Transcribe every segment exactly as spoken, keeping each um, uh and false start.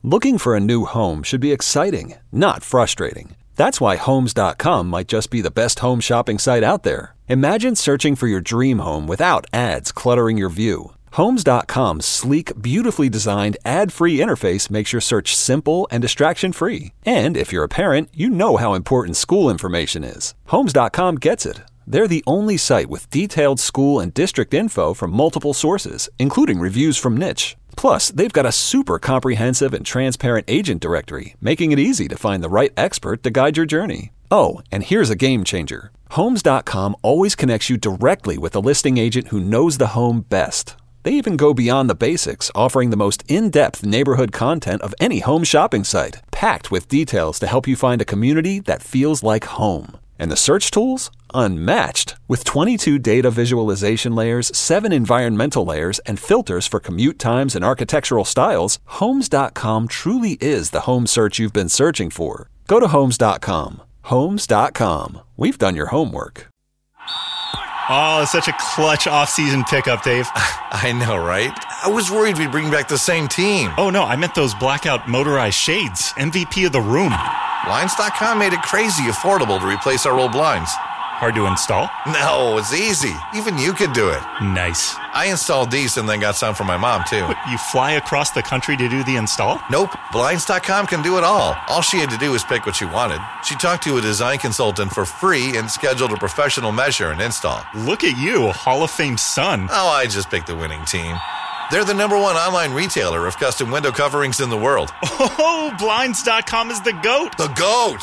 Looking for a new home should be exciting, not frustrating. That's why Homes dot com might just be the best home shopping site out there. Imagine searching for your dream home without ads cluttering your view. Homes dot com's sleek, beautifully designed, ad-free interface makes your search simple and distraction-free. And if you're a parent, you know how important school information is. Homes dot com gets it. They're the only site with detailed school and district info from multiple sources, including reviews from Niche. Plus, they've got a super comprehensive and transparent agent directory, making it easy to find the right expert to guide your journey. Oh, and here's a game changer. Homes dot com always connects you directly with a listing agent who knows the home best. They even go beyond the basics, offering the most in-depth neighborhood content of any home shopping site, packed with details to help you find a community that feels like home. And the search tools? Unmatched. With twenty-two data visualization layers, seven environmental layers, and filters for commute times and architectural styles, Homes dot com truly is the home search you've been searching for. Go to Homes dot com. Homes dot com. We've done your homework. Oh, it's such a clutch off-season pickup, Dave. I know, right? I was worried we'd bring back the same team. Oh, no, I meant those blackout motorized shades. M V P of the room. Blinds dot com made it crazy affordable to replace our old blinds. Hard to install? No, it's easy. Even you could do it. Nice. I installed these and then got some for my mom, too. What, you fly across the country to do the install? Nope. Blinds dot com can do it all. All she had to do was pick what she wanted. She talked to a design consultant for free and scheduled a professional measure and install. Look at you, Hall of Fame son. Oh, I just picked the winning team. They're the number one online retailer of custom window coverings in the world. Oh, Blinds dot com is the GOAT. The GOAT!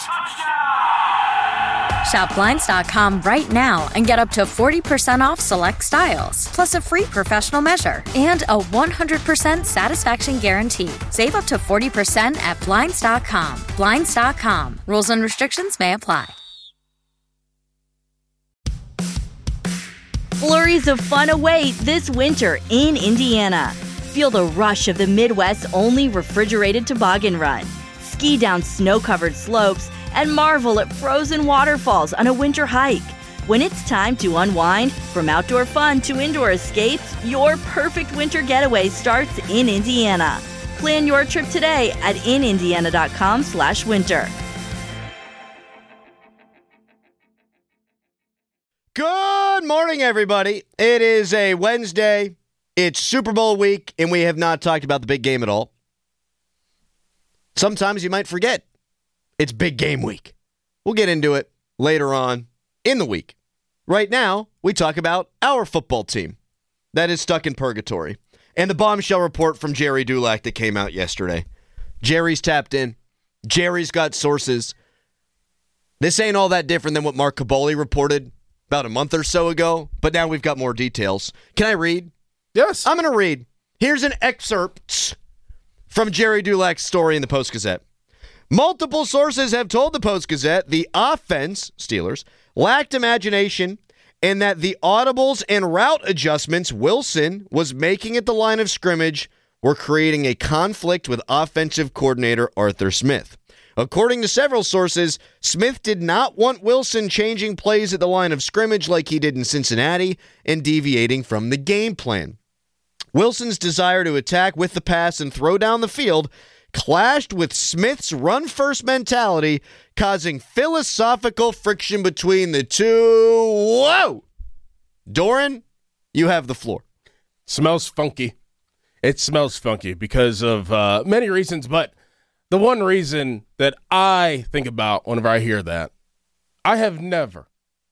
Shop Blinds dot com right now and get up to forty percent off select styles, plus a free professional measure and a one hundred percent satisfaction guarantee. Save up to forty percent at Blinds dot com. Blinds dot com. Rules and restrictions may apply. Flurries of fun await this winter in Indiana. Feel the rush of the Midwest's only refrigerated toboggan run. Ski down snow-covered slopes and marvel at frozen waterfalls on a winter hike. When it's time to unwind, from outdoor fun to indoor escapes, your perfect winter getaway starts in Indiana. Plan your trip today at in indiana dot com slash winter. Good morning, everybody. It is a Wednesday. It's Super Bowl week, and we have not talked about the big game at all. Sometimes you might forget it's big game week. We'll get into it later on in the week. Right now, we talk about our football team that is stuck in purgatory and the bombshell report from Jerry Dulac that came out yesterday. Jerry's tapped in. Jerry's got sources. This ain't all that different than what Mark Kaboly reported about a month or so ago, but now we've got more details. Can I read? Yes. I'm going to read. Here's an excerpt from Jerry Dulac's story in the Post-Gazette. Multiple sources have told the Post-Gazette the offense, Steelers, lacked imagination and that the audibles and route adjustments Wilson was making at the line of scrimmage were creating a conflict with offensive coordinator Arthur Smith. According to several sources, Smith did not want Wilson changing plays at the line of scrimmage like he did in Cincinnati and deviating from the game plan. Wilson's desire to attack with the pass and throw down the field clashed with Smith's run-first mentality, causing philosophical friction between the two. Whoa! Doran, you have the floor. Smells funky. It smells funky because of uh, many reasons, but the one reason that I think about whenever I hear that, I have never,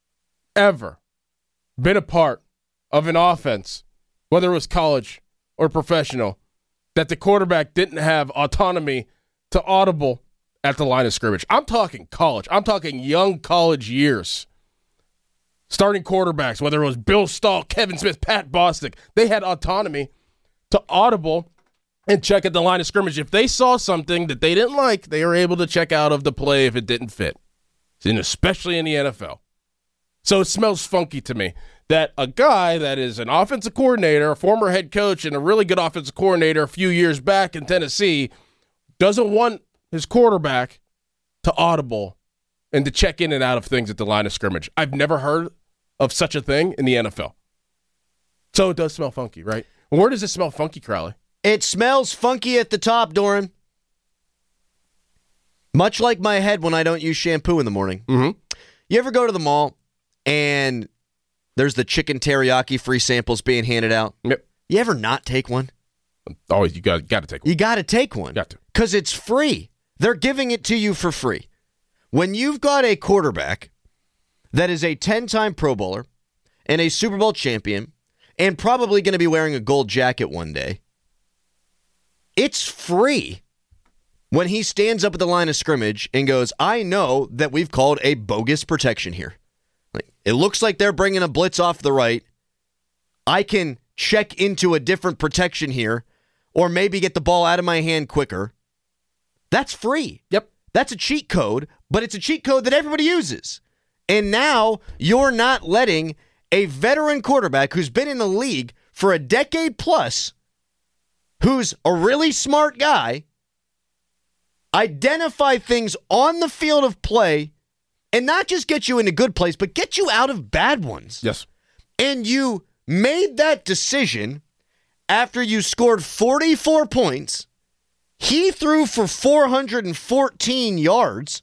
ever been a part of an offense, whether it was college or professional, that the quarterback didn't have autonomy to audible at the line of scrimmage. I'm talking college. I'm talking young college years. Starting quarterbacks, whether it was Bill Stahl, Kevin Smith, Pat Bostic, they had autonomy to audible and check at the line of scrimmage. If they saw something that they didn't like, they were able to check out of the play if it didn't fit, and especially in the N F L. So it smells funky to me that a guy that is an offensive coordinator, a former head coach, and a really good offensive coordinator a few years back in Tennessee doesn't want his quarterback to audible and to check in and out of things at the line of scrimmage. I've never heard of such a thing in the N F L. So it does smell funky, right? Where does it smell funky, Crowley? It smells funky at the top, Doran. Much like my head when I don't use shampoo in the morning. Mm-hmm. You ever go to the mall and there's the chicken teriyaki free samples being handed out? Yep. You ever not take one? Always, you got got to take one. You got to take one. Got to. Because it's free. They're giving it to you for free. When you've got a quarterback that is a ten-time Pro Bowler and a Super Bowl champion and probably going to be wearing a gold jacket one day, it's free when he stands up at the line of scrimmage and goes, I know that we've called a bogus protection here. Like, it looks like they're bringing a blitz off the right. I can check into a different protection here or maybe get the ball out of my hand quicker. That's free. Yep. That's a cheat code, but it's a cheat code that everybody uses. And now you're not letting a veteran quarterback who's been in the league for a decade plus, who's a really smart guy, identify things on the field of play and not just get you into good plays, but get you out of bad ones. Yes. And you made that decision after you scored forty-four points. He threw for four hundred fourteen yards.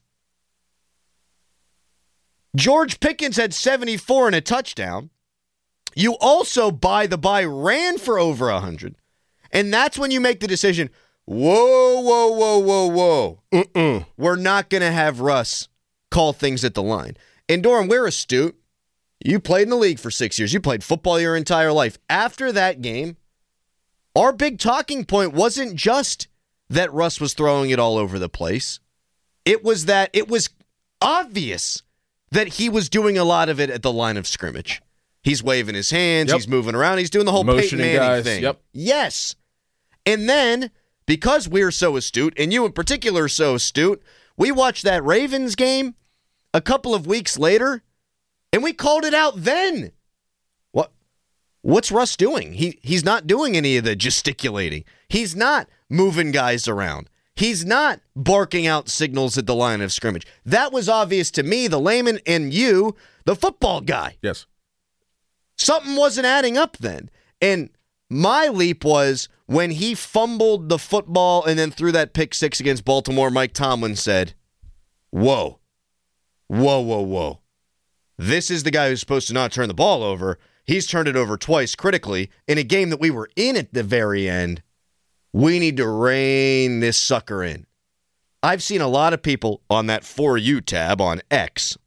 George Pickens had seventy-four and a touchdown. You also, by the by, ran for over one hundred. And that's when you make the decision, whoa, whoa, whoa, whoa, whoa. Mm-mm. We're not going to have Russ call things at the line. And Doran, we're astute. You played in the league for six years. You played football your entire life. After that game, our big talking point wasn't just that Russ was throwing it all over the place. It was that it was obvious that he was doing a lot of it at the line of scrimmage. He's waving his hands. Yep. He's moving around. He's doing the whole Peyton Manning guys. thing. Yep. Yes. And then, because we're so astute, and you in particular are so astute, we watched that Ravens game a couple of weeks later, and we called it out then. What? What's Russ doing? He He's not doing any of the gesticulating. He's not moving guys around. He's not barking out signals at the line of scrimmage. That was obvious to me, the layman, and you, the football guy. Yes. Something wasn't adding up then. And my leap was when he fumbled the football and then threw that pick six against Baltimore, Mike Tomlin said, whoa, whoa, whoa, whoa. This is the guy who's supposed to not turn the ball over. He's turned it over twice critically in a game that we were in at the very end. We need to rein this sucker in. I've seen a lot of people on that For You tab on X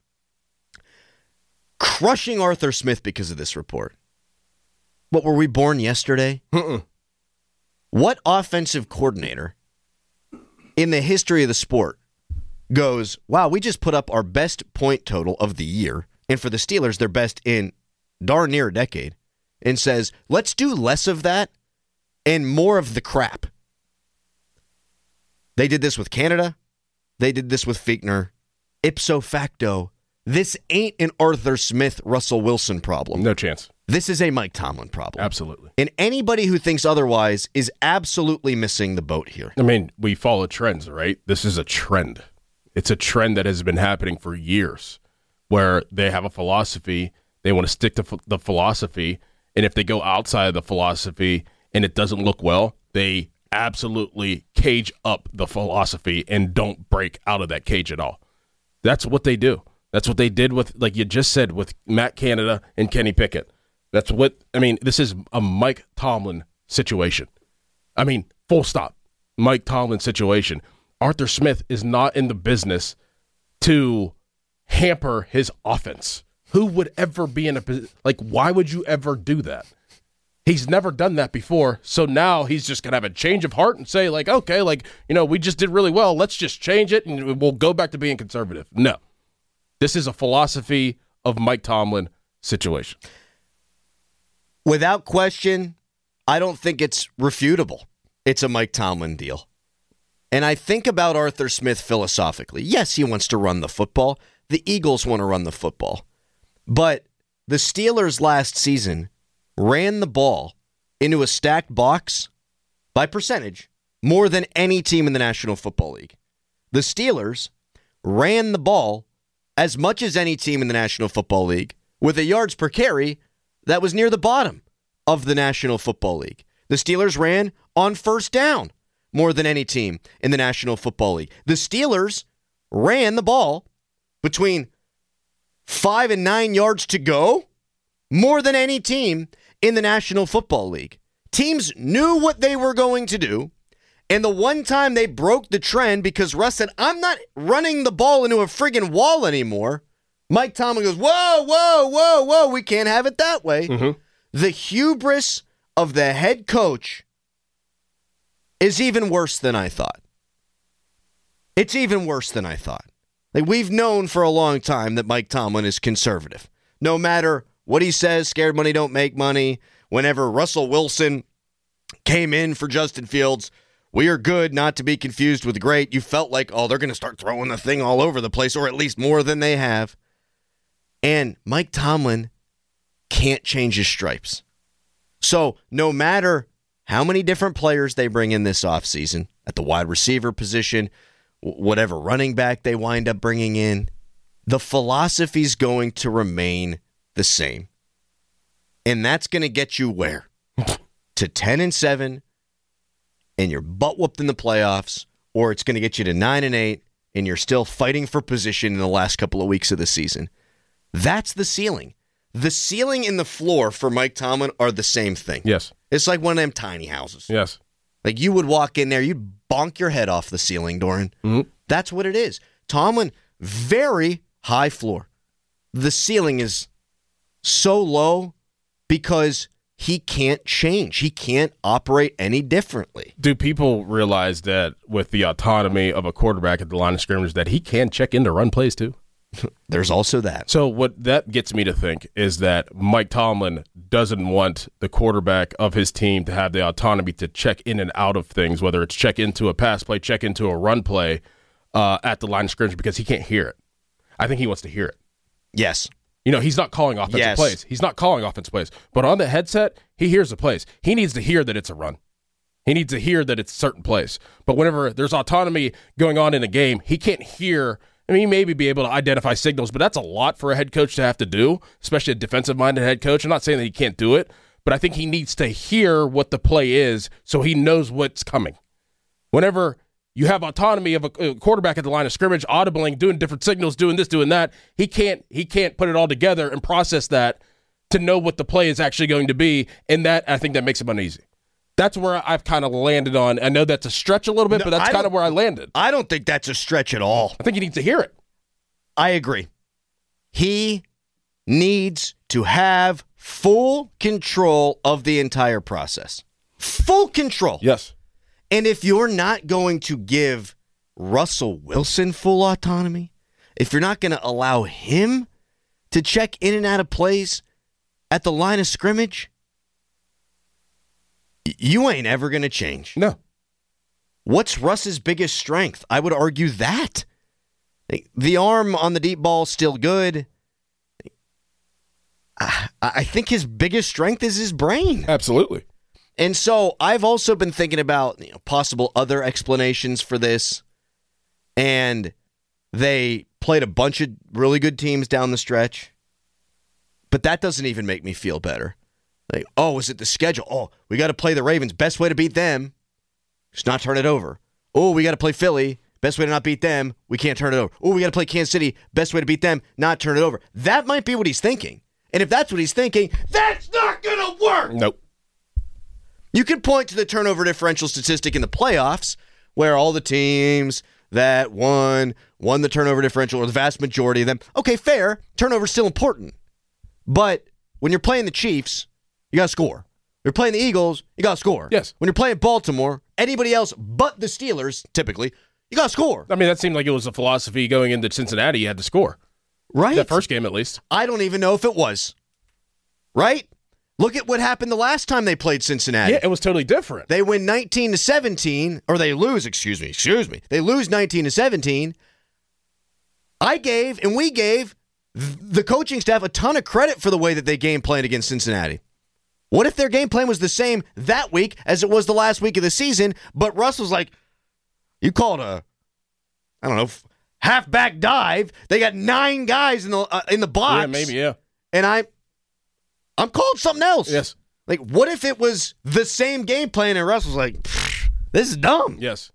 crushing Arthur Smith because of this report. What, were we born yesterday? Mm-mm. What offensive coordinator in the history of the sport goes, wow, we just put up our best point total of the year, and for the Steelers, their best in darn near a decade, and says, let's do less of that and more of the crap. They did this with Canada. They did this with Fichtner. Ipso facto, this ain't an Arthur Smith, Russell Wilson problem. No chance. This is a Mike Tomlin problem. Absolutely. And anybody who thinks otherwise is absolutely missing the boat here. I mean, we follow trends, right? This is a trend. It's a trend that has been happening for years where they have a philosophy, they want to stick to f- the philosophy, and if they go outside of the philosophy and it doesn't look well, they absolutely cage up the philosophy and don't break out of that cage at all. That's what they do. That's what they did with, like you just said, with Matt Canada and Kenny Pickett. That's what, I mean, this is a Mike Tomlin situation. I mean, full stop. Mike Tomlin situation. Arthur Smith is not in the business to hamper his offense. Who would ever be in a position, like, why would you ever do that? He's never done that before, so now he's just going to have a change of heart and say, like, okay, like, you know, we just did really well. Let's just change it, and we'll go back to being conservative. No. This is a philosophy of Mike Tomlin situation. Without question, I don't think it's refutable. It's a Mike Tomlin deal. And I think about Arthur Smith philosophically. Yes, he wants to run the football. The Eagles want to run the football. But the Steelers last season ran the ball into a stacked box by percentage more than any team in the National Football League. The Steelers ran the ball as much as any team in the National Football League with a yards per carry that was near the bottom of the National Football League. The Steelers ran on first down more than any team in the National Football League. The Steelers ran the ball between five and nine yards to go more than any team in the National Football League. Teams knew what they were going to do, and the one time they broke the trend because Russ said, I'm not running the ball into a friggin' wall anymore, Mike Tomlin goes, whoa, whoa, whoa, whoa, we can't have it that way. Mm-hmm. The hubris of the head coach is even worse than I thought. It's even worse than I thought. Like, we've known for a long time that Mike Tomlin is conservative. No matter what he says, scared money don't make money. Whenever Russell Wilson came in for Justin Fields, we are good, not to be confused with great. You felt like, oh, they're going to start throwing the thing all over the place, or at least more than they have. And Mike Tomlin can't change his stripes. So no matter how many different players they bring in this offseason, at the wide receiver position, whatever running back they wind up bringing in, the philosophy's going to remain the same. And that's going to get you where? To ten and seven, and you're butt whooped in the playoffs, or it's going to get you to nine and eight, and you're still fighting for position in the last couple of weeks of the season. That's the ceiling. The ceiling and the floor for Mike Tomlin are the same thing. Yes. It's like one of them tiny houses. Yes. Like, you would walk in there, you'd bonk your head off the ceiling, Doran. Mm-hmm. That's what it is. Tomlin, very high floor. The ceiling is so low because he can't change. He can't operate any differently. Do people realize that with the autonomy of a quarterback at the line of scrimmage that he can check in to run plays too? There's also that. So what that gets me to think is that Mike Tomlin doesn't want the quarterback of his team to have the autonomy to check in and out of things, whether it's check into a pass play, check into a run play uh, at the line of scrimmage, because he can't hear it. I think he wants to hear it. Yes. You know, he's not calling offensive yes. plays. He's not calling offensive plays. But on the headset, he hears the plays. He needs to hear that it's a run. He needs to hear that it's a certain place. But whenever there's autonomy going on in a game, he can't hear. I mean, he maybe be able to identify signals, but that's a lot for a head coach to have to do, especially a defensive-minded head coach. I'm not saying that he can't do it, but I think he needs to hear what the play is so he knows what's coming. Whenever you have autonomy of a quarterback at the line of scrimmage, audibling, doing different signals, doing this, doing that, he can't he can't put it all together and process that to know what the play is actually going to be, and that, I think that makes him uneasy. That's where I've kind of landed on. I know that's a stretch a little bit, no, but that's kind of where I landed. I don't think that's a stretch at all. I think he needs to hear it. I agree. He needs to have full control of the entire process. Full control. Yes. And if you're not going to give Russell Wilson full autonomy, if you're not going to allow him to check in and out of plays at the line of scrimmage, you ain't ever going to change. No. What's Russ's biggest strength? I would argue that. The arm on the deep ball is still good. I think his biggest strength is his brain. Absolutely. And so I've also been thinking about, you know, possible other explanations for this. And they played a bunch of really good teams down the stretch. But that doesn't even make me feel better. Like, oh, is it the schedule? Oh, we got to play the Ravens. Best way to beat them is not turn it over. Oh, we got to play Philly. Best way to not beat them, we can't turn it over. Oh, we got to play Kansas City. Best way to beat them, not turn it over. That might be what he's thinking. And if that's what he's thinking, that's not going to work. Nope. You could point to the turnover differential statistic in the playoffs where all the teams that won, won the turnover differential, or the vast majority of them. Okay, fair. Turnover's still important. But when you're playing the Chiefs, you got to score. You're playing the Eagles, you got to score. Yes. When you're playing Baltimore, anybody else but the Steelers, typically, you got to score. I mean, that seemed like it was a philosophy going into Cincinnati. You had to score. Right. That first game, at least. I don't even know if it was. Right? Look at what happened the last time they played Cincinnati. Yeah, it was totally different. They win nineteen to seventeen, or they lose, excuse me, excuse me. They lose nineteen to seventeen. I gave, and we gave, the coaching staff a ton of credit for the way that they game planned against Cincinnati. What if their game plan was the same that week as it was the last week of the season, but Russ was like, you called a, I don't know, halfback dive. They got nine guys in the uh, in the box. Yeah, maybe, yeah. And I, I'm calling something else. Yes. Like, what if it was the same game plan and Russ was like, This is dumb. Yes.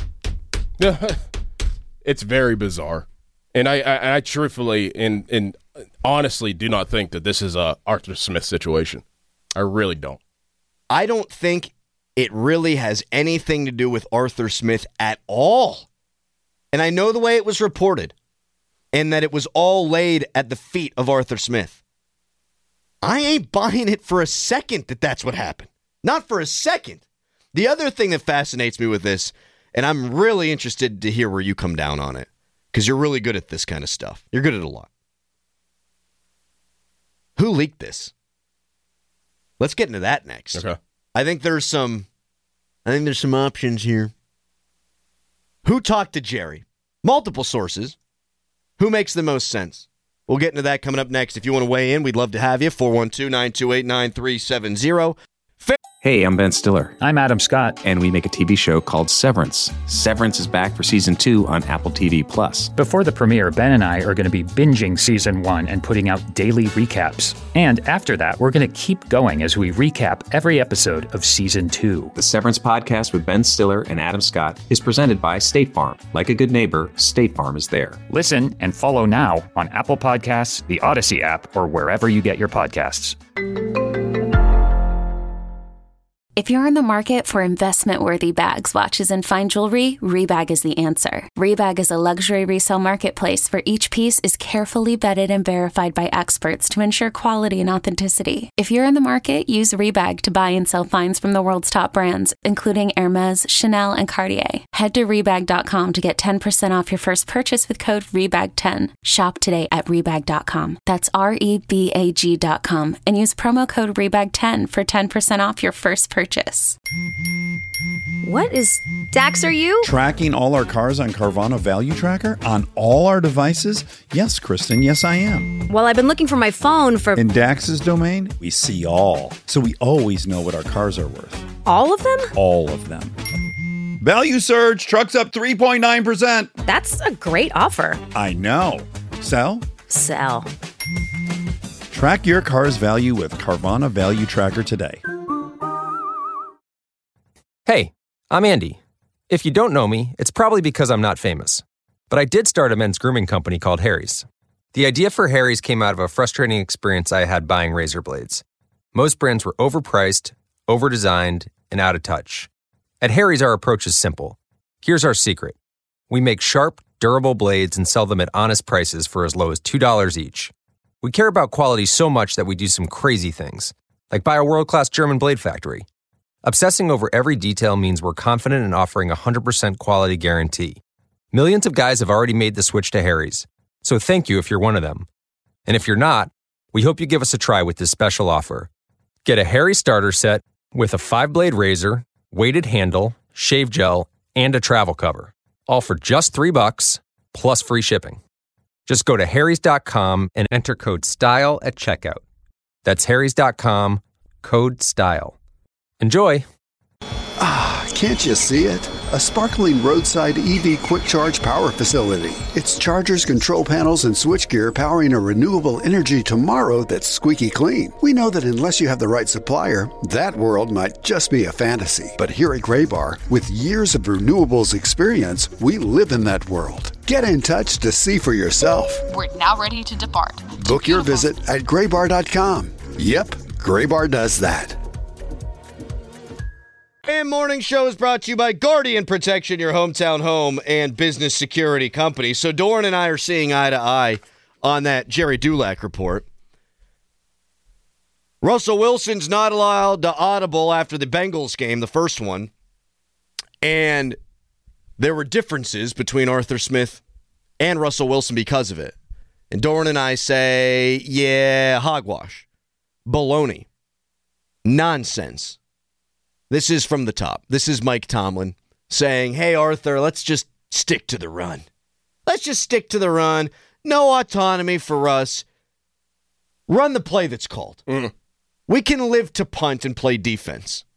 It's very bizarre. And I, I, I truthfully and, and honestly do not think that this is a Arthur Smith situation. I really don't. I don't think it really has anything to do with Arthur Smith at all. And I know the way it was reported and that it was all laid at the feet of Arthur Smith. I ain't buying it for a second that that's what happened. Not for a second. The other thing that fascinates me with this, and I'm really interested to hear where you come down on it, because you're really good at this kind of stuff. You're good at a lot. Who leaked this? Let's get into that next. Okay. I think there's some I think there's some options here. Who talked to Jerry? Multiple sources. Who makes the most sense? We'll get into that coming up next. If you want to weigh in, we'd love to have you. four one two, nine two eight, nine three seven zero. Hey, I'm Ben Stiller. I'm Adam Scott. And we make a T V show called Severance. Severance is back for season two on Apple T V Plus. Before the premiere, Ben and I are going to be binging season one and putting out daily recaps. And after that, we're going to keep going as we recap every episode of season two. The Severance podcast with Ben Stiller and Adam Scott is presented by State Farm. Like a good neighbor, State Farm is there. Listen and follow now on Apple Podcasts, the Odyssey app, or wherever you get your podcasts. If you're in the market for investment-worthy bags, watches, and fine jewelry, Rebag is the answer. Rebag is a luxury resale marketplace where each piece is carefully vetted and verified by experts to ensure quality and authenticity. If you're in the market, use Rebag to buy and sell finds from the world's top brands, including Hermes, Chanel, and Cartier. Head to Rebag dot com to get ten percent off your first purchase with code Rebag ten. Shop today at Rebag dot com. That's R E B A G dot com. And use promo code Rebag ten for ten percent off your first purchase. Purchase. What is Dax? Are you tracking all our cars on Carvana Value Tracker on all our devices? Yes, Kristen. Yes, I am. Well, I've been looking for my phone for. In Dax's domain, we see all, so we always know what our cars are worth. All of them? All of them. Value surge. Trucks up three point nine percent. That's a great offer. I know. Sell? Sell. Track your car's value with Carvana Value Tracker today. Hey, I'm Andy. If you don't know me, it's probably because I'm not famous. But I did start a men's grooming company called Harry's. The idea for Harry's came out of a frustrating experience I had buying razor blades. Most brands were overpriced, overdesigned, and out of touch. At Harry's, our approach is simple. Here's our secret. We make sharp, durable blades and sell them at honest prices for as low as two dollars each. We care about quality so much that we do some crazy things, like buy a world-class German blade factory. Obsessing over every detail means we're confident in offering a one hundred percent quality guarantee. Millions of guys have already made the switch to Harry's, so thank you if you're one of them. And if you're not, we hope you give us a try with this special offer. Get a Harry's starter set with a five-blade razor, weighted handle, shave gel, and a travel cover, all for just three bucks plus free shipping. Just go to harrys dot com and enter code STYLE at checkout. That's harrys dot com, code STYLE. Enjoy. Ah, can't you see it? A sparkling roadside E V quick charge power facility. It's chargers, control panels, and switchgear powering a renewable energy tomorrow that's squeaky clean. We know that unless you have the right supplier, that world might just be a fantasy. But here at Graybar, with years of renewables experience, we live in that world. Get in touch to see for yourself. We're now ready to depart. Book your visit at graybar dot com. Yep, Graybar does that. And Morning Show is brought to you by Guardian Protection, your hometown home and business security company. So Doran and I are seeing eye to eye on that Jerry Dulac report. Russell Wilson's not allowed to audible after the Bengals game, the first one. And there were differences between Arthur Smith and Russell Wilson because of it. And Doran and I say, yeah, hogwash, baloney, nonsense. This is from the top. This is Mike Tomlin saying, hey, Arthur, let's just stick to the run. Let's just stick to the run. No autonomy for us. Run the play that's called. Mm. We can live to punt and play defense.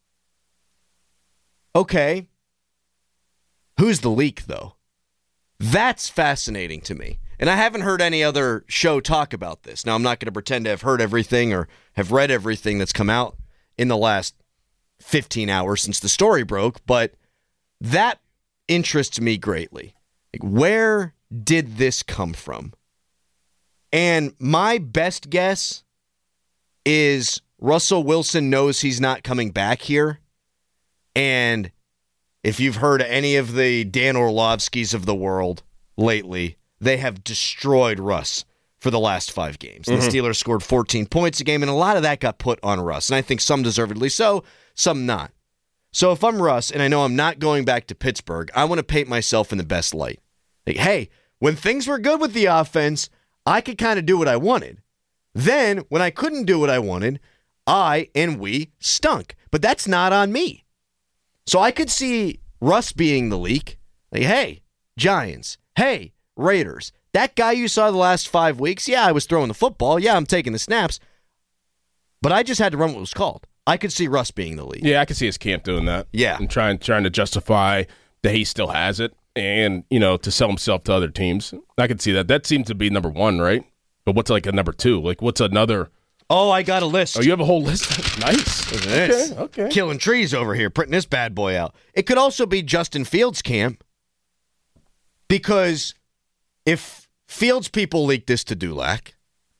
Okay. Who's the leak, though? That's fascinating to me. And I haven't heard any other show talk about this. Now, I'm not going to pretend to have heard everything or have read everything that's come out in the last fifteen hours since the story broke, but that interests me greatly. Like, where did this come from? And my best guess is Russell Wilson knows he's not coming back here. And if you've heard any of the Dan Orlovskis of the world lately, they have destroyed Russ for the last five games. Mm-hmm. The Steelers scored fourteen points a game, and a lot of that got put on Russ. And I think some deservedly so, some not. So if I'm Russ, and I know I'm not going back to Pittsburgh, I want to paint myself in the best light. Like, hey, when things were good with the offense, I could kind of do what I wanted. Then, when I couldn't do what I wanted, I and we stunk. But that's not on me. So I could see Russ being the leak. Like, hey, Giants. Hey, Raiders. That guy you saw the last five weeks, yeah, I was throwing the football. Yeah, I'm taking the snaps. But I just had to run what was called. I could see Russ being the lead. Yeah, I could see his camp doing that. Yeah. And trying trying to justify that he still has it and, you know, to sell himself to other teams. I could see that. That seems to be number one, right? But what's like a number two? Like, what's another? Oh, I got a list. Oh, you have a whole list? Nice. Look at this. Okay, okay. Killing trees over here, printing this bad boy out. It could also be Justin Fields' camp, because if Fields people leak this to Dulac,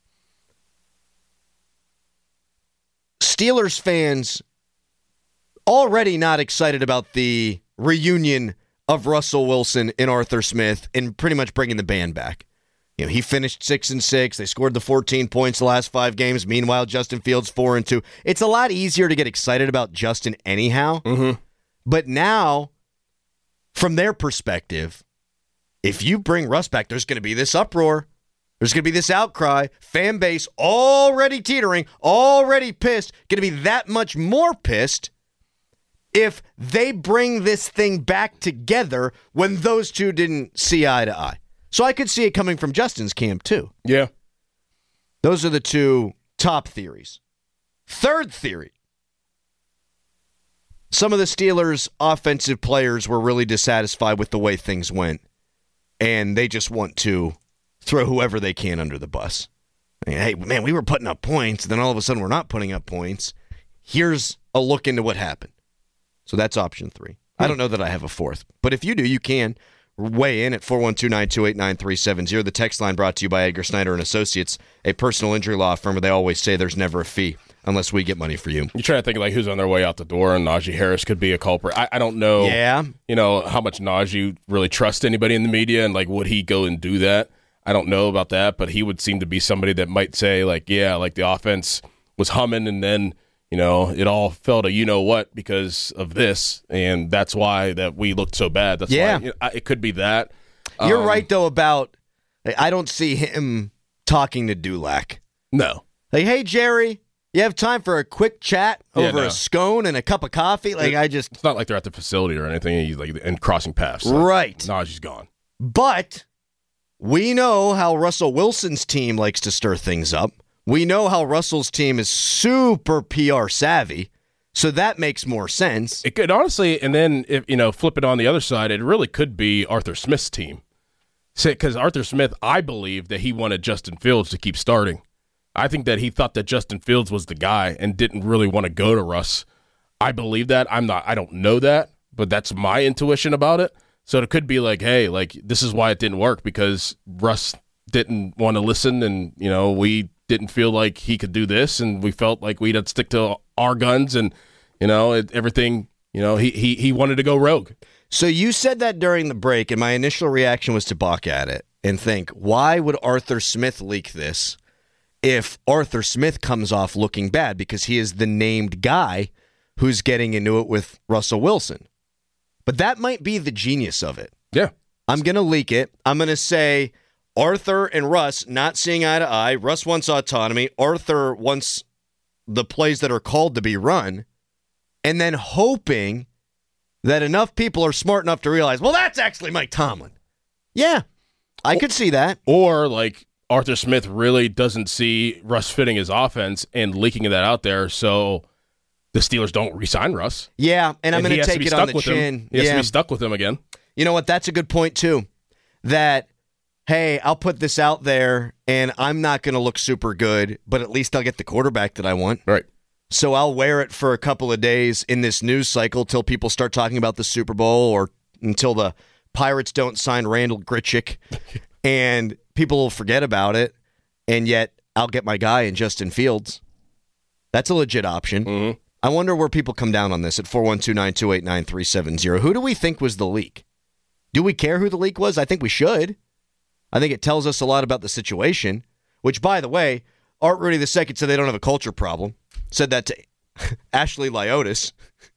Steelers fans already not excited about the reunion of Russell Wilson and Arthur Smith and pretty much bringing the band back. You know, he finished six and six. They scored the fourteen points the last five games. Meanwhile, Justin Fields four and two. It's a lot easier to get excited about Justin anyhow. Mm-hmm. But now, from their perspective, if you bring Russ back, there's going to be this uproar. There's going to be this outcry. Fan base already teetering, already pissed, going to be that much more pissed if they bring this thing back together when those two didn't see eye to eye. So I could see it coming from Justin's camp, too. Yeah. Those are the two top theories. Third theory. Some of the Steelers' offensive players were really dissatisfied with the way things went, and they just want to throw whoever they can under the bus. I mean, hey, man, we were putting up points, then all of a sudden we're not putting up points. Here's a look into what happened. So that's option three. I don't know that I have a fourth, but if you do, you can weigh in at four one two, nine two eight, nine three seven zero. The text line brought to you by Edgar Snyder and Associates, a personal injury law firm where they always say there's never a fee unless we get money for you. You try to think like who's on their way out the door, and Najee Harris could be a culprit. I, I don't know. Yeah. You know how much Najee really trusts anybody in the media, and like would he go and do that? I don't know about that, but he would seem to be somebody that might say like, yeah, like the offense was humming, and then you know it all fell to you know what because of this, and that's why that we looked so bad. That's yeah. why you know, it could be that. You're um, right though about I don't see him talking to Dulac. No. Like, hey Jerry, you have time for a quick chat over yeah, no. a scone and a cup of coffee? Like, it, I just it's not like they're at the facility or anything. He's like and crossing paths, so right? Najee's gone, but we know how Russell Wilson's team likes to stir things up. We know how Russell's team is super P R savvy, so that makes more sense. It could honestly, and then if you know, flip it on the other side, it really could be Arthur Smith's team. Because Arthur Smith, I believe that he wanted Justin Fields to keep starting. I think that he thought that Justin Fields was the guy and didn't really want to go to Russ. I believe that. I'm not. I don't know that, but that's my intuition about it. So it could be like, hey, like this is why it didn't work because Russ didn't want to listen, and you know we didn't feel like he could do this, and we felt like we'd have to stick to our guns, and you know it, everything. You know he he he wanted to go rogue. So you said that during the break, and my initial reaction was to balk at it and think, why would Arthur Smith leak this if Arthur Smith comes off looking bad because he is the named guy who's getting into it with Russell Wilson? But that might be the genius of it. Yeah. I'm going to leak it. I'm going to say Arthur and Russ not seeing eye to eye. Russ wants autonomy. Arthur wants the plays that are called to be run. And then hoping that enough people are smart enough to realize, well, that's actually Mike Tomlin. Yeah, I could see that. Or like Arthur Smith really doesn't see Russ fitting his offense and leaking that out there, so the Steelers don't re-sign Russ. Yeah, and I'm going to take it on the chin. Him. He has yeah. to be stuck with him again. You know what? That's a good point, too. That, hey, I'll put this out there, and I'm not going to look super good, but at least I'll get the quarterback that I want. Right. so I'll wear it for a couple of days in this news cycle till people start talking about the Super Bowl or until the Pirates don't sign Randall Grichuk and people will forget about it, and yet I'll get my guy in Justin Fields. That's a legit option. Mm-hmm. I wonder where people come down on this at four one two, nine two eight, nine three seven zero. Who do we think was the leak? Do we care who the leak was? I think we should. I think it tells us a lot about the situation, which, by the way, Art Rudy the Second said they don't have a culture problem. Said that to Ashley Lyotis.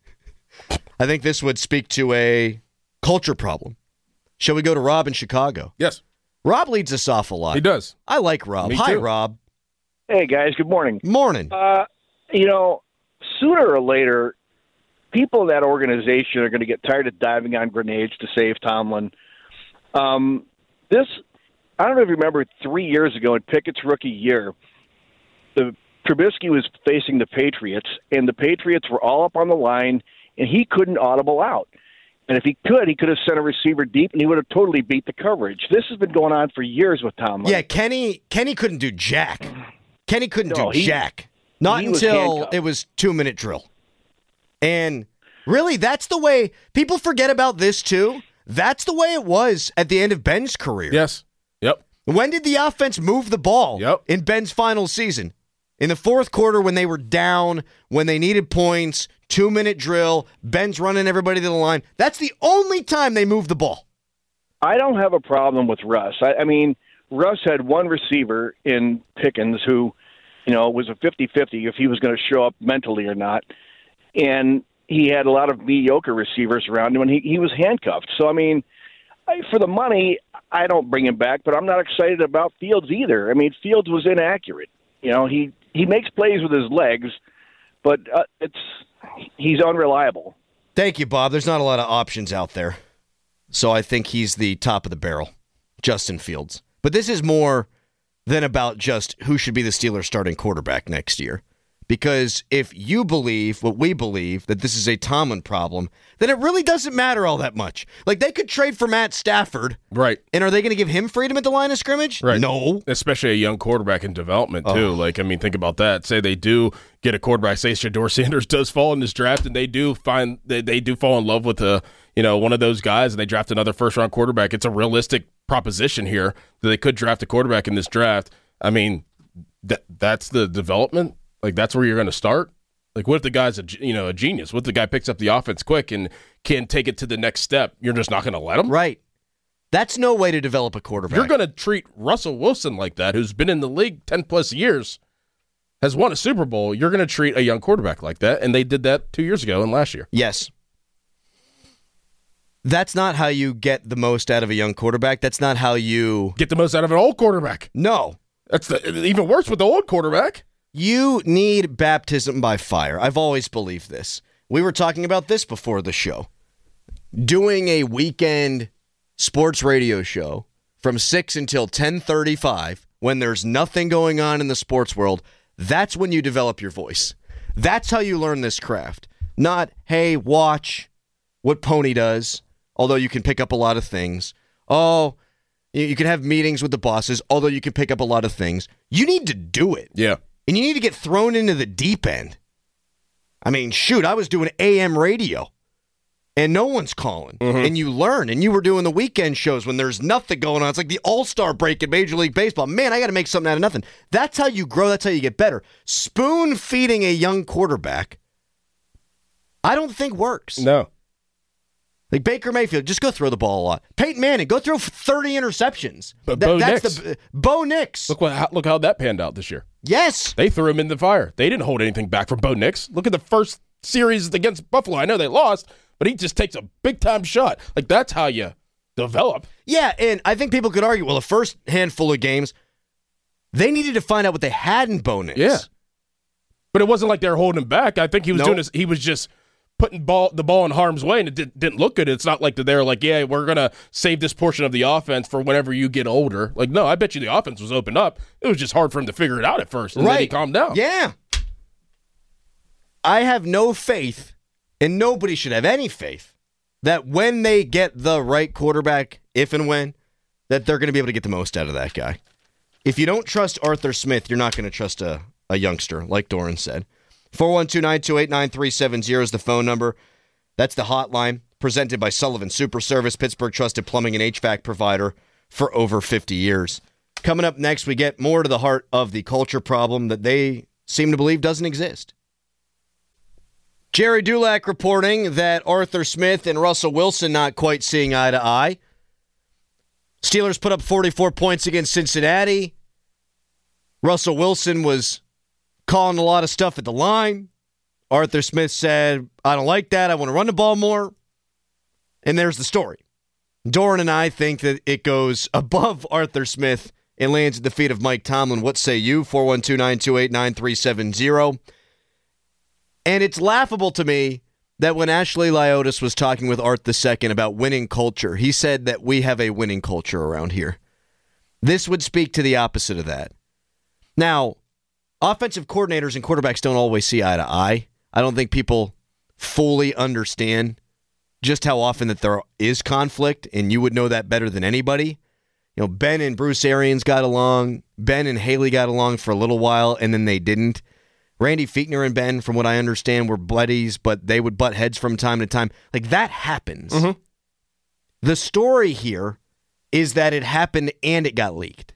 I think this would speak to a culture problem. Shall we go to Rob in Chicago? Yes. Rob leads us off a lot. He does. I like Rob. Me Hi, too. Rob. Hey, guys. Good morning. Morning. Uh, you know, sooner or later, people in that organization are going to get tired of diving on grenades to save Tomlin. Um, this, I don't know if you remember, three years ago in Pickett's rookie year, the Trubisky was facing the Patriots, and the Patriots were all up on the line, and he couldn't audible out. And if he could, he could have sent a receiver deep, and he would have totally beat the coverage. This has been going on for years with Tomlin. Yeah, Kenny Kenny couldn't do jack. Kenny couldn't No, do he- jack. Not he was until handcuffed. it was two-minute drill. And really, that's the way people forget about this, too. That's the way it was at the end of Ben's career. Yes. Yep. When did the offense move the ball Yep. in Ben's final season? In the fourth quarter when they were down, when they needed points, two-minute drill, Ben's running everybody to the line. That's the only time they moved the ball. I don't have a problem with Russ. I, I mean, Russ had one receiver in Pickens who, you know, was a fifty-fifty if he was going to show up mentally or not. And he had a lot of mediocre receivers around him, and he, he was handcuffed. So, I mean, I, for the money, I don't bring him back, but I'm not excited about Fields either. I mean, Fields was inaccurate. You know, he, he makes plays with his legs, but uh, it's he's unreliable. Thank you, Bob. There's not a lot of options out there. So I think he's the top of the barrel, Justin Fields. But this is more than about just who should be the Steelers' starting quarterback next year. Because if you believe what we believe, that this is a Tomlin problem, then it really doesn't matter all that much. Like, they could trade for Matt Stafford. Right. And are they going to give him freedom at the line of scrimmage? Right. No. Especially a young quarterback in development, too. Oh. Like, I mean, think about that. Say they do get a quarterback. Say Shador Sanders does fall in this draft, and they do find they, they do fall in love with a, you know, one of those guys, and they draft another first-round quarterback. It's a realistic proposition here that they could draft a quarterback in this draft. I mean, that that's the development. Like, that's where you're going to start. Like, what if the guy's a, you know, a genius? What if the guy picks up the offense quick and can take it to the next step? You're just not going to let him? Right. That's no way to develop a quarterback. You're going to treat Russell Wilson like that, who's been in the league ten-plus years, has won a Super Bowl. You're going to treat a young quarterback like that, and they did that two years ago and last year. Yes. That's not how you get the most out of a young quarterback. That's not how you... Get the most out of an old quarterback. No. That's the, even worse with the old quarterback. You need baptism by fire. I've always believed this. We were talking about this before the show. Doing a weekend sports radio show from six until ten thirty-five when there's nothing going on in the sports world, that's when you develop your voice. That's how you learn this craft. Not, hey, watch what Pony does, although you can pick up a lot of things. Oh, you can have meetings with the bosses, although you can pick up a lot of things. You need to do it. Yeah. And you need to get thrown into the deep end. I mean, shoot, I was doing A M radio, and no one's calling. Mm-hmm. And you learn, and you were doing the weekend shows when there's nothing going on. It's like the all-star break in Major League Baseball. Man, I got to make something out of nothing. That's how you grow. That's how you get better. Spoon-feeding a young quarterback, I don't think works. No. Like Baker Mayfield, just go throw the ball a lot. Peyton Manning, go throw thirty interceptions. But That- Bo that's Nix. the Bo Nix. Look what how, look how that panned out this year. Yes. They threw him in the fire. They didn't hold anything back from Bo Nix. Look at the first series against Buffalo. I know they lost, but he just takes a big-time shot. Like, that's how you develop. Yeah, and I think people could argue, well, the first handful of games, they needed to find out what they had in Bo Nix. Yeah. But it wasn't like they were holding him back. I think he was Nope. doing this, he was just putting ball the ball in harm's way, and it did, didn't look good. It's not like that they're like, yeah, we're going to save this portion of the offense for whenever you get older. Like, no, I bet you the offense was opened up. It was just hard for him to figure it out at first, and right. then he calmed down. Yeah. I have no faith, and nobody should have any faith, that when they get the right quarterback, if and when, that they're going to be able to get the most out of that guy. If you don't trust Arthur Smith, you're not going to trust a, a youngster, like Doran said. four one two, nine two eight, nine three seven zero is the phone number. That's the hotline, presented by Sullivan Super Service, Pittsburgh trusted plumbing and H V A C provider for over fifty years. Coming up next, we get more to the heart of the culture problem that they seem to believe doesn't exist. Jerry Dulac reporting that Arthur Smith and Russell Wilson not quite seeing eye to eye. Steelers put up forty-four points against Cincinnati. Russell Wilson was calling a lot of stuff at the line. Arthur Smith said, I don't like that. I want to run the ball more. And there's the story. Doran and I think that it goes above Arthur Smith and lands at the feet of Mike Tomlin. What say you? four one two, nine two eight, nine three seven zero. And it's laughable to me that when Ashley Liotis was talking with Art the Second about winning culture, he said that we have a winning culture around here. This would speak to the opposite of that. Now, offensive coordinators and quarterbacks don't always see eye to eye. I don't think people fully understand just how often that there is conflict, and you would know that better than anybody. You know, Ben and Bruce Arians got along. Ben and Haley got along for a little while, and then they didn't. Randy Fichtner and Ben, from what I understand, were buddies, but they would butt heads from time to time. Like, that happens. Mm-hmm. The story here is that it happened and it got leaked.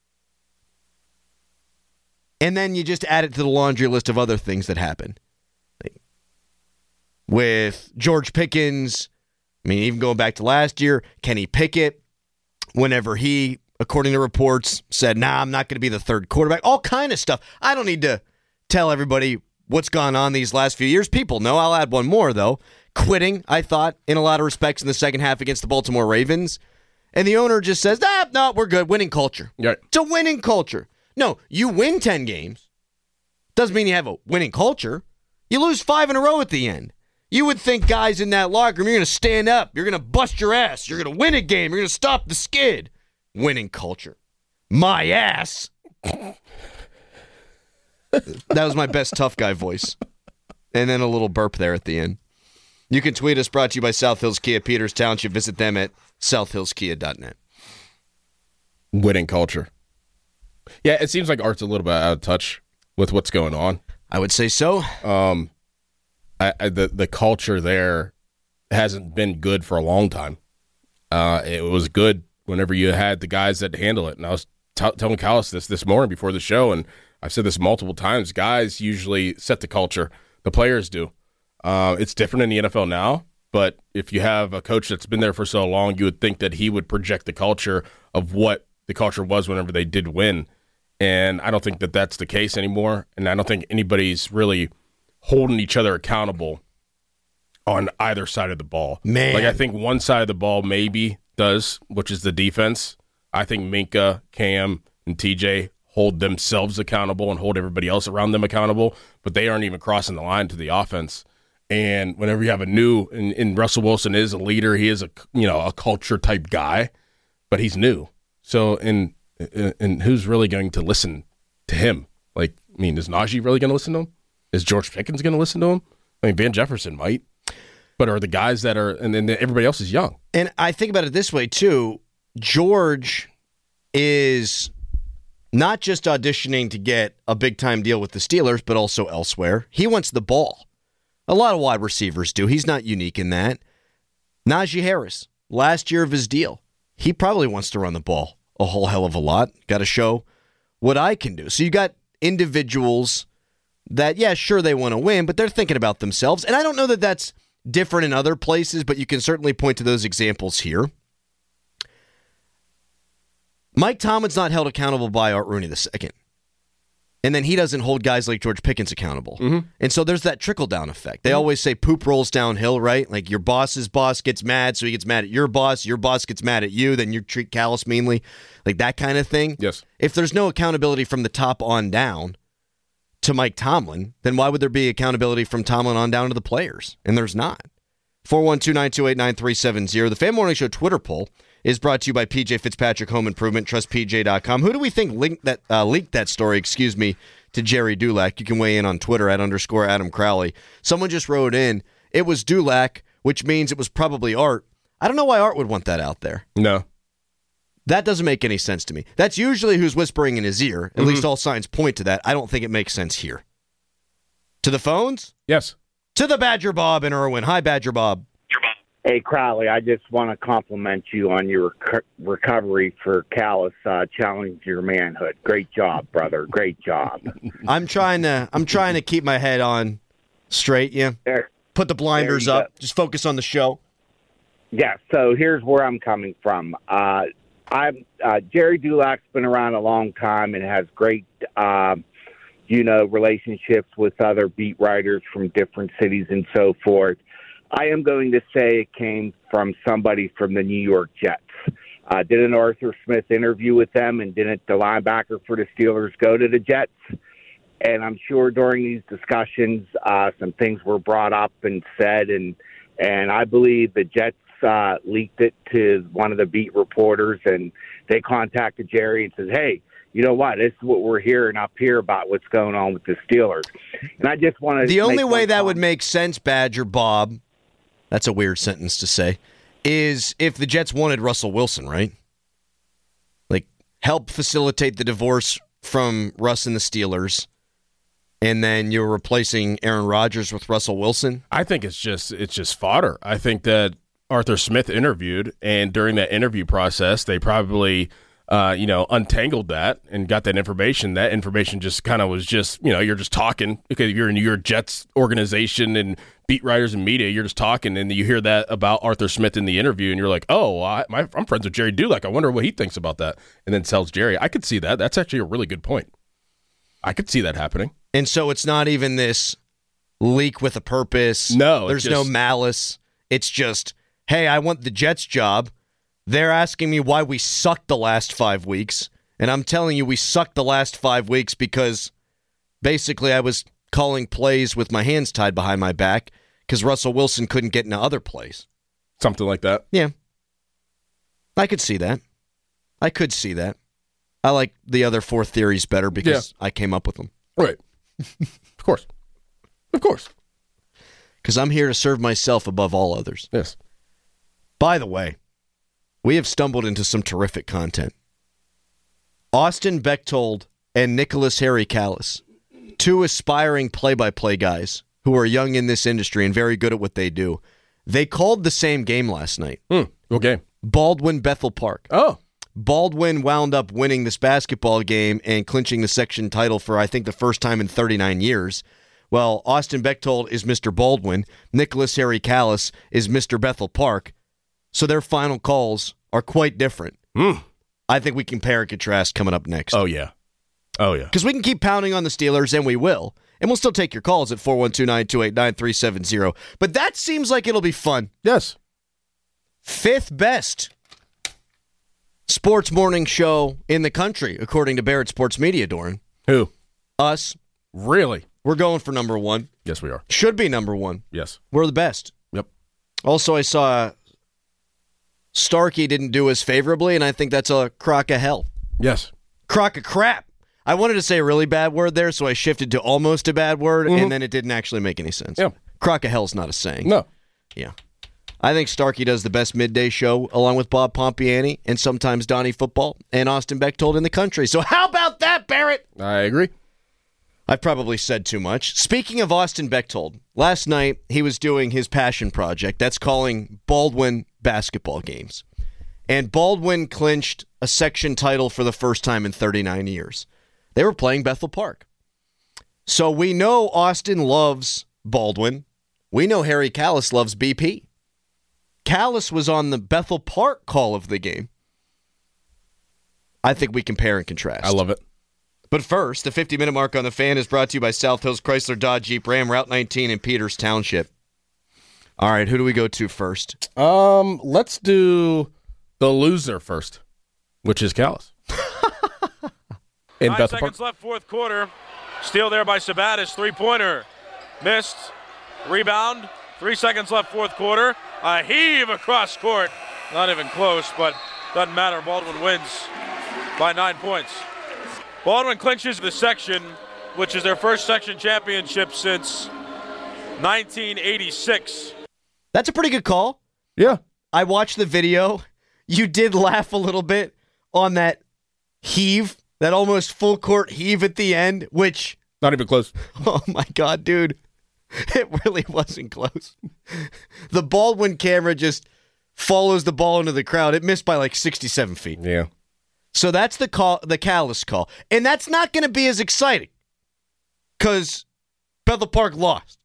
And then you just add it to the laundry list of other things that happen. Like, with George Pickens, I mean, even going back to last year, Kenny Pickett, whenever he, according to reports, said, nah, I'm not going to be the third quarterback, all kind of stuff. I don't need to tell everybody what's gone on these last few years. People know. I'll add one more, though. Quitting, I thought, in a lot of respects in the second half against the Baltimore Ravens. And the owner just says, ah, no, we're good. Winning culture. Right. It's a winning culture. No, you win ten games. Doesn't mean you have a winning culture. You lose five in a row at the end. You would think guys in that locker room, you're going to stand up. You're going to bust your ass. You're going to win a game. You're going to stop the skid. Winning culture. My ass. That was my best tough guy voice. And then a little burp there at the end. You can tweet us, brought to you by South Hills Kia, Peters Township. Visit them at south hills kia dot net. Winning culture. Yeah, it seems like Art's a little bit out of touch with what's going on. I would say so. Um, I, I, the, the culture there hasn't been good for a long time. Uh, it was good whenever you had the guys that handle it. And I was t- telling Callis this this morning before the show, and I've said this multiple times. Guys usually set the culture. The players do. Uh, it's different in the N F L now, but if you have a coach that's been there for so long, you would think that he would project the culture of what the culture was whenever they did win. And I don't think that that's the case anymore. And I don't think anybody's really holding each other accountable on either side of the ball. Man. Like, I think one side of the ball maybe does, which is the defense. I think Minka, Cam, and T J hold themselves accountable and hold everybody else around them accountable, but they aren't even crossing the line to the offense. And whenever you have a new, and, and Russell Wilson is a leader, he is a, you know, a culture type guy, but he's new. So, and, and who's really going to listen to him? Like, I mean, is Najee really going to listen to him? Is George Pickens going to listen to him? I mean, Van Jefferson might, but are the guys that are, and then everybody else is young. And I think about it this way too. George is not just auditioning to get a big-time deal with the Steelers, but also elsewhere. He wants the ball. A lot of wide receivers do. He's not unique in that. Najee Harris, last year of his deal, he probably wants to run the ball a whole hell of a lot. Got to show what I can do. So you got individuals that, yeah, sure, they want to win, but they're thinking about themselves. And I don't know that that's different in other places, but you can certainly point to those examples here. Mike Tomlin's not held accountable by Art Rooney the second. And then he doesn't hold guys like George Pickens accountable. Mm-hmm. And so there's that trickle-down effect. They mm-hmm. always say poop rolls downhill, right? Like your boss's boss gets mad, so he gets mad at your boss. Your boss gets mad at you, then you treat Callis meanly. Like that kind of thing. Yes. If there's no accountability from the top on down to Mike Tomlin, then why would there be accountability from Tomlin on down to the players? And there's not. four one two, nine two eight, nine three seven zero. The Fan Morning Show Twitter poll is brought to you by P J Fitzpatrick Home Improvement, trust P J dot com. Who do we think linked that, uh, leaked that story, excuse me, to Jerry Dulac? You can weigh in on Twitter at underscore Adam Crowley. Someone just wrote in, it was Dulac, which means it was probably Art. I don't know why Art would want that out there. No. That doesn't make any sense to me. That's usually who's whispering in his ear. At mm-hmm. least all signs point to that. I don't think it makes sense here. To the phones? Yes. To the Badger Bob and Irwin. Hi, Badger Bob. Hey, Crowley, I just want to compliment you on your rec- recovery for Callis uh, challenging your manhood. Great job, brother. Great job. I'm trying to I'm trying to keep my head on straight, yeah. There, Put the blinders up. Go. Just focus on the show. Yeah, so here's where I'm coming from. Uh, I'm uh, Jerry Dulac's been around a long time and has great, uh, you know, relationships with other beat writers from different cities and so forth. I am going to say it came from somebody from the New York Jets. Uh, did an Arthur Smith interview with them, and didn't the linebacker for the Steelers go to the Jets? And I'm sure during these discussions, uh, some things were brought up and said, and and I believe the Jets uh, leaked it to one of the beat reporters, and they contacted Jerry and said, hey, you know what? This is what we're hearing up here about what's going on with the Steelers. And I just want to The only way that comment. would make sense, Badger Bob, that's a weird sentence to say, is if the Jets wanted Russell Wilson, right? Like, help facilitate the divorce from Russ and the Steelers, and then you're replacing Aaron Rodgers with Russell Wilson? I think it's just it's just fodder. I think that Arthur Smith interviewed, and during that interview process, they probably uh, you know, untangled that and got that information. That information just kind of was just, you know, you're just talking because you're in your Jets organization and beat writers and media, you're just talking, and you hear that about Arthur Smith in the interview, and you're like, oh, I, my, I'm friends with Jerry Dulac. I wonder what he thinks about that. And then tells Jerry. I could see that. That's actually a really good point. I could see that happening. And so it's not even this leak with a purpose. No. There's just, no malice. It's just, hey, I want the Jets job. They're asking me why we sucked the last five weeks. And I'm telling you, we sucked the last five weeks because basically I was calling plays with my hands tied behind my back because Russell Wilson couldn't get into other plays. Something like that. Yeah. I could see that. I could see that. I like the other four theories better because yeah. I came up with them. Right. Of course. Of course. Because I'm here to serve myself above all others. Yes. By the way, we have stumbled into some terrific content. Austin Bechtold and Nicholas Harry Callis, two aspiring play-by-play guys who are young in this industry and very good at what they do. They called the same game last night. Hmm. What game? Baldwin Bethel Park. Oh. Baldwin wound up winning this basketball game and clinching the section title for, I think, the first time in thirty-nine years. Well, Austin Bechtold is Mister Baldwin. Nicholas Harry Callis is Mister Bethel Park. So their final calls are quite different. Mm. I think we compare and contrast coming up next. Oh, yeah. Oh, yeah. Because we can keep pounding on the Steelers, and we will. And we'll still take your calls at four one two, nine two eight, nine three seven zero. But that seems like it'll be fun. Yes. Fifth best sports morning show in the country, according to Barrett Sports Media, Doran. Who? Us. Really? We're going for number one. Yes, we are. Should be number one. Yes. We're the best. Yep. Also, I saw Starkey didn't do as favorably, and I think that's a crock of hell. Yes. Crock of crap. I wanted to say a really bad word there, so I shifted to almost a bad word, mm-hmm. and then it didn't actually make any sense. Yeah. Crock of hell's not a saying. No. Yeah. I think Starkey does the best midday show, along with Bob Pompiani, and sometimes Donnie Football, and Austin Bechtold in the country. So how about that, Barrett? I agree. I've probably said too much. Speaking of Austin Bechtold, last night he was doing his passion project. That's calling Baldwin basketball games. And Baldwin clinched a section title for the first time in thirty-nine years. They were playing Bethel Park. So we know Austin loves Baldwin. We know Harry Callis loves B P. Callis was on the Bethel Park call of the game. I think we compare and contrast. I love it. But first, the fifty-minute mark on the Fan is brought to you by South Hills Chrysler Dodge Jeep Ram, Route nineteen in Peters Township. All right, who do we go to first? Um, let's do the loser first, which is Callis. In Nine Bethel seconds Park. Left, fourth quarter. Steal there by Sabatis, three-pointer. Missed. Rebound. Three seconds left, fourth quarter. A heave across court. Not even close, but doesn't matter. Baldwin wins by nine points. Baldwin clinches the section, which is their first section championship since nineteen eighty-six. That's a pretty good call. Yeah. I watched the video. You did laugh a little bit on that heave, that almost full court heave at the end, which Not even close. Oh, my God, dude. It really wasn't close. The Baldwin camera just follows the ball into the crowd. It missed by like sixty-seven feet. Yeah. So that's the call, the Callis call. And that's not going to be as exciting because Bethel Park lost.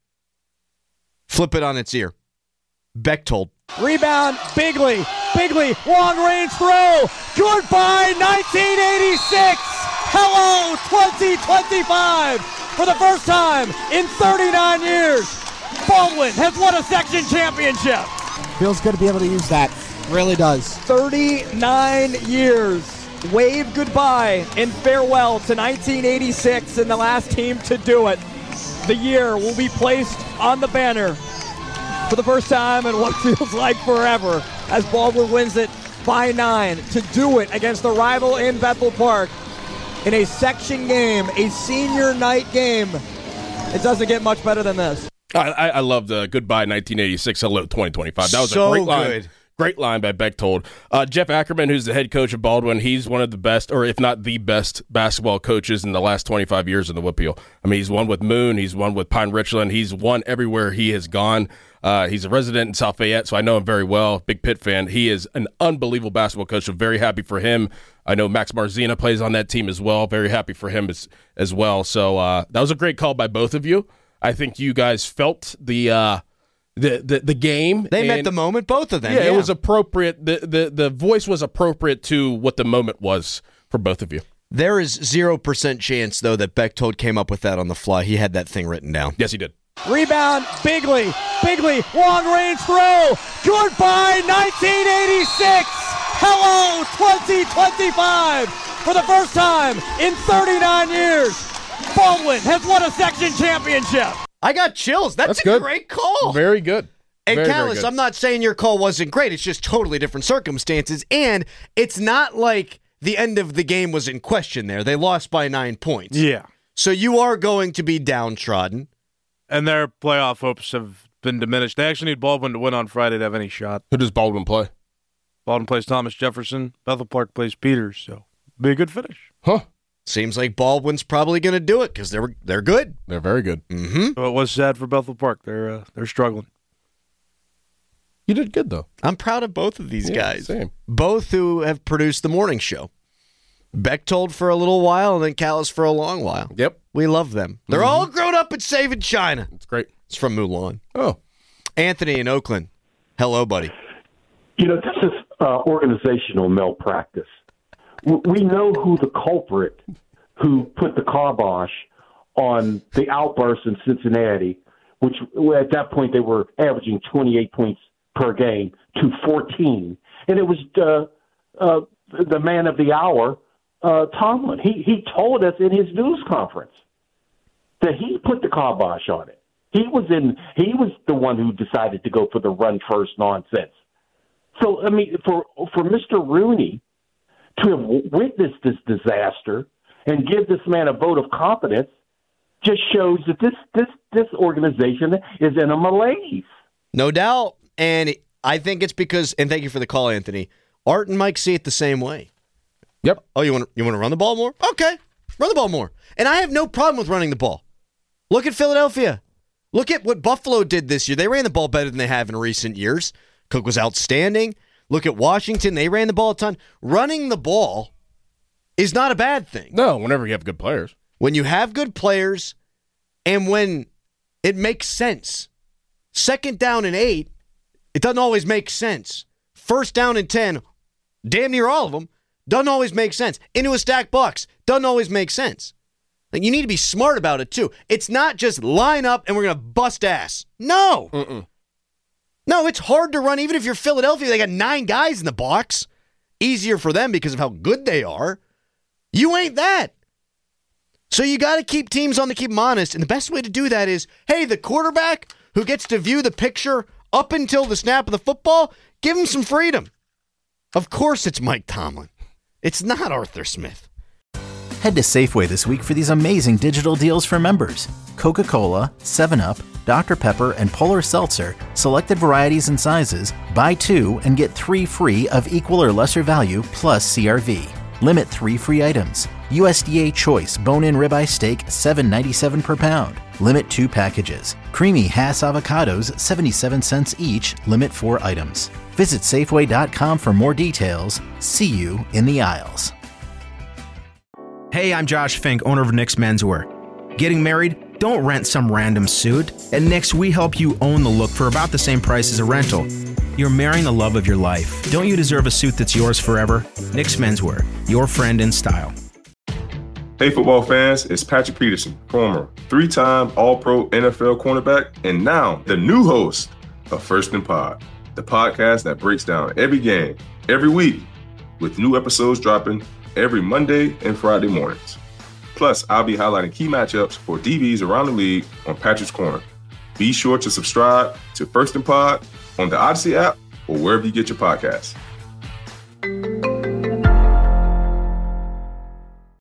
Flip it on its ear. Bechtold. Rebound, Bigley. Bigley, long-range throw. Goodbye, nineteen eighty-six. Hello, twenty twenty-five. For the first time in thirty-nine years, Baldwin has won a section championship. Feels good to be able to use that. Really does. thirty-nine years. Wave goodbye and farewell to nineteen eighty-six and the last team to do it. The year will be placed on the banner for the first time in what feels like forever as Baldwin wins it by nine to do it against the rival in Bethel Park in a section game, a senior night game. It doesn't get much better than this. I, I, I love the goodbye nineteen eighty-six, hello twenty twenty-five. That was so a great line. Good. Great line by Bechtold. Uh, Jeff Ackerman, who's the head coach of Baldwin, he's one of the best, or if not the best, basketball coaches in the last twenty-five years in the Whippeal. I mean, he's won with Moon. He's won with Pine Richland. He's won everywhere he has gone. Uh, he's a resident in South Fayette, so I know him very well. Big Pitt fan. He is an unbelievable basketball coach. I'm very happy for him. I know Max Marzina plays on that team as well. Very happy for him as, as well. So uh, that was a great call by both of you. I think you guys felt the uh, the, the the game. They and, met the moment, both of them. Yeah, Yeah, it was appropriate. The, the the voice was appropriate to what the moment was for both of you. There is zero percent chance, though, that Bechtold came up with that on the fly. He had that thing written down. Yes, he did. Rebound, Bigley. Bigley, long-range throw. Goodbye, nineteen eighty-six. Hello, twenty twenty-five. For the first time in thirty-nine years, Baldwin has won a section championship. I got chills. That's, That's a good. great call. Very good. And very, Callis, very good. I'm not saying your call wasn't great. It's just totally different circumstances. And it's not like the end of the game was in question there. They lost by nine points. Yeah. So you are going to be downtrodden. And their playoff hopes have been diminished. They actually need Baldwin to win on Friday to have any shot. Who does Baldwin play? Baldwin plays Thomas Jefferson. Bethel Park plays Peters. So be a good finish. Huh. Seems like Baldwin's probably going to do it because they're they're good. They're very good. Mm-hmm. So it was sad for Bethel Park. They're uh, they're struggling. You did good, though. I'm proud of both of these Yeah, guys. same. Both who have produced the morning show. Bechtold for a little while and then Callis for a long while. Yep. We love them. They're Mhm. all grown up and saving China. It's great. It's from Mulan. Oh. Anthony in Oakland. Hello, buddy. You know, this is uh, organizational malpractice. W- We know who the culprit who put the kibosh on the outburst in Cincinnati, which at that point they were averaging twenty-eight points per game to fourteen. And it was uh, uh, the man of the hour, uh, Tomlin. He, he told us in his news conference that he put the kibosh on it. He was in. He was the one who decided to go for the run first nonsense. So I mean, for for Mister Rooney to have witnessed this disaster and give this man a vote of confidence just shows that this this this organization is in a malaise. No doubt. And I think it's because, and thank you for the call, Anthony. Art and Mike see it the same way. Yep. Oh, you want you want to run the ball more? Okay, run the ball more. And I have no problem with running the ball. Look at Philadelphia. Look at what Buffalo did this year. They ran the ball better than they have in recent years. Cook was outstanding. Look at Washington. They ran the ball a ton. Running the ball is not a bad thing. No, whenever you have good players. When you have good players and when it makes sense. Second down and eight, it doesn't always make sense. First down and ten, damn near all of them, doesn't always make sense. Into a stack box, doesn't always make sense. Like, you need to be smart about it, too. It's not just line up and we're going to bust ass. No. Mm-mm. No, it's hard to run. Even if you're Philadelphia, they got nine guys in the box. Easier for them because of how good they are. You ain't that. So you got to keep teams on to keep them honest. And the best way to do that is, hey, the quarterback who gets to view the picture up until the snap of the football, give him some freedom. Of course it's Mike Tomlin. It's not Arthur Smith. Head to Safeway this week for these amazing digital deals for members. Coca-Cola, seven up, Doctor Pepper, and Polar Seltzer, selected varieties and sizes, buy two and get three free of equal or lesser value plus C R V. Limit three free items. U S D A Choice bone-in ribeye steak, seven ninety-seven per pound. Limit two packages. Creamy Hass avocados, seventy-seven cents each. Limit four items. Visit Safeway dot com for more details. See you in the aisles. Hey, I'm Josh Fink, owner of Nick's Menswear. Getting married? Don't rent some random suit. At Nick's, we help you own the look for about the same price as a rental. You're marrying the love of your life. Don't you deserve a suit that's yours forever? Nick's Menswear, your friend in style. Hey, football fans, it's Patrick Peterson, former three-time All-Pro N F L cornerback, and now the new host of First and Pod, the podcast that breaks down every game, every week, with new episodes dropping every Monday and Friday mornings. Plus, I'll be highlighting key matchups for D Bs around the league on Patrick's Corner. Be sure to subscribe to First and Pod on the Odyssey app or wherever you get your podcasts.